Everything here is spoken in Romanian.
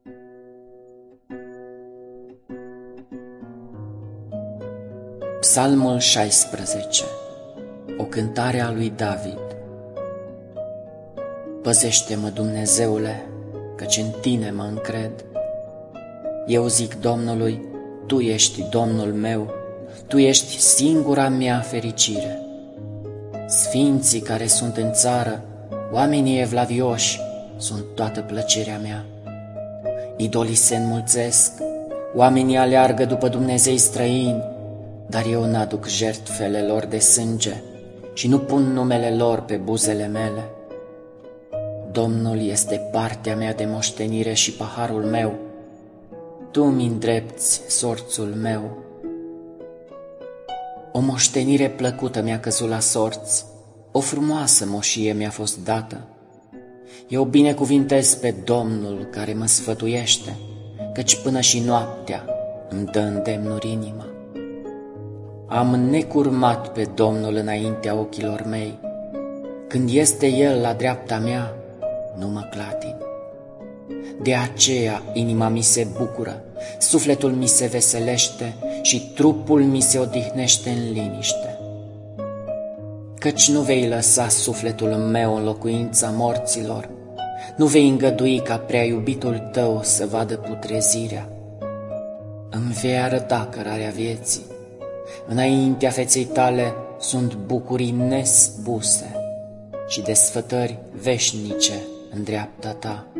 Psalmul 16. O cântare a lui David. Păzește-mă, Dumnezeule, căci în Tine mă încred. Eu zic Domnului, Tu ești Domnul meu, Tu ești singura mea fericire. Sfinții care sunt în țară, oamenii evlavioși, sunt toată plăcerea mea. Idolii se înmulțesc, oamenii aleargă după Dumnezei străini, dar eu n-aduc jertfele lor de sânge și nu pun numele lor pe buzele mele. Domnul este partea mea de moștenire și paharul meu, Tu mi îndrepți sorțul meu. O moștenire plăcută mi-a căzut la sorți, o frumoasă moșie mi-a fost dată. Eu binecuvintez pe Domnul care mă sfătuiește, căci până și noaptea îmi dă îndemnuri inima. Am necurmat pe Domnul înaintea ochilor mei, când este El la dreapta mea, nu mă clatin. De aceea inima mi se bucură, sufletul mi se veselește și trupul mi se odihnește în liniște. Căci nu vei lăsa sufletul meu în locuința morților, nu vei îngădui ca prea iubitul Tău să vadă putrezirea. Îmi vei arăta cărarea vieții, înaintea feței Tale sunt bucurii nespuse și desfătări veșnice în dreapta Ta.